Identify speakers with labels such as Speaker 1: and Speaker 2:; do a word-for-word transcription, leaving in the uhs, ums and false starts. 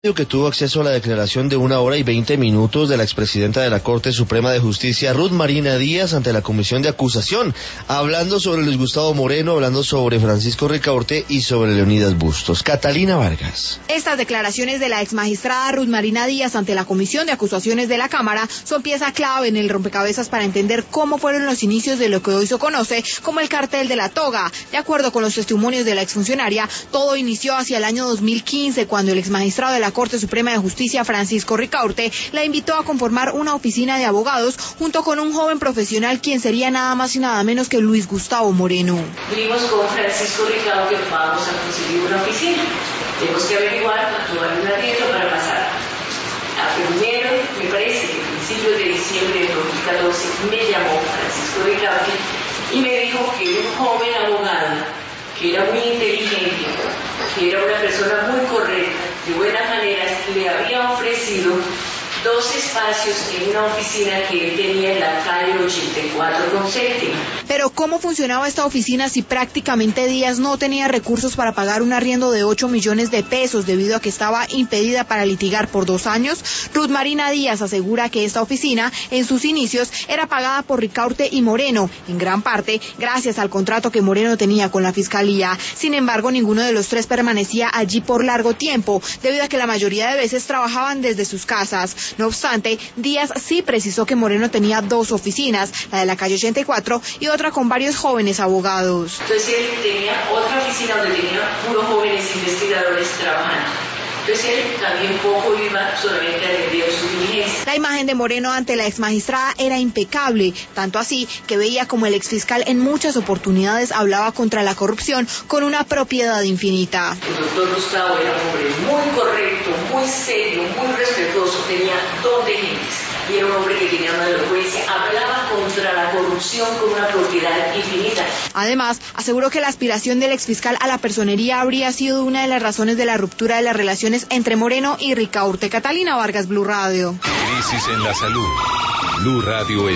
Speaker 1: Que tuvo acceso a la declaración de una hora y veinte minutos de la expresidenta de la Corte Suprema de Justicia, Ruth Marina Díaz, ante la Comisión de Acusación, hablando sobre Luis Gustavo Moreno, hablando sobre Francisco Ricaurte y sobre Leonidas Bustos. Catalina Vargas.
Speaker 2: Estas declaraciones de la exmagistrada Ruth Marina Díaz ante la Comisión de Acusaciones de la Cámara son pieza clave en el rompecabezas para entender cómo fueron los inicios de lo que hoy se conoce como el cartel de la toga. De acuerdo con los testimonios de la exfuncionaria, todo inició hacia el año dos mil quince, cuando el exmagistrado de la Corte Suprema de Justicia, Francisco Ricaurte, la invitó a conformar una oficina de abogados junto con un joven profesional quien sería nada más y nada menos que Luis Gustavo Moreno.
Speaker 3: Vimos con Francisco Ricaurte, vamos a conseguir una oficina. Tenemos que averiguar cuánto vale un arriendo para pasar. A primero, me parece que a principios de diciembre de dos mil catorce me llamó Francisco Ricaurte y me dijo que un joven abogado, que era muy inteligente, que era una persona muy correcta, de buenas maneras, le había ofrecido dos espacios en una oficina que él tenía en la calle ochenta y cuatro con séptima.
Speaker 2: Pero ¿cómo funcionaba esta oficina si prácticamente Díaz no tenía recursos para pagar un arriendo de ocho millones de pesos debido a que estaba impedida para litigar por dos años? Ruth Marina Díaz asegura que esta oficina, en sus inicios, era pagada por Ricaurte y Moreno, en gran parte gracias al contrato que Moreno tenía con la Fiscalía. Sin embargo, ninguno de los tres permanecía allí por largo tiempo, debido a que la mayoría de veces trabajaban desde sus casas. No obstante, Díaz sí precisó que Moreno tenía dos oficinas, la de la calle ochenta y cuatro y otra con varios jóvenes abogados.
Speaker 3: Entonces él tenía otra oficina donde tenía puros jóvenes investigadores trabajando. Entonces él también poco iba solamente a atender sus diligencias.
Speaker 2: La imagen de Moreno ante la exmagistrada era impecable, tanto así que veía como el exfiscal en muchas oportunidades hablaba contra la corrupción con una propiedad infinita.
Speaker 3: El doctor Gustavo era un hombre muy correcto, muy serio, muy respetuoso, tenía don de gentes y era un hombre que tenía una elocuencia, hablaba contra la corrupción con una propiedad infinita.
Speaker 2: Además, aseguró que la aspiración del exfiscal a la personería habría sido una de las razones de la ruptura de las relaciones entre Moreno y Ricaurte. Catalina Vargas, Blue Radio.
Speaker 4: Crisis en la salud. Blue Radio.